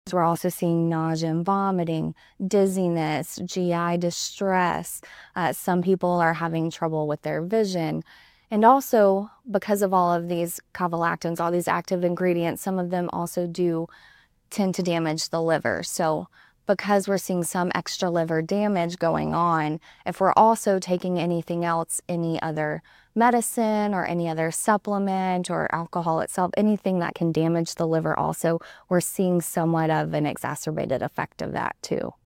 We're also seeing nausea and vomiting, dizziness, GI distress. Some people are having trouble with their vision. And also, because of all of these cavalactins, all these active ingredients, some of them also do tend to damage the liver. So because we're seeing some extra liver damage going on, if we're also taking anything else, any other medicine or any other supplement or alcohol itself, anything that can damage the liver also, we're seeing somewhat of an exacerbated effect of that too.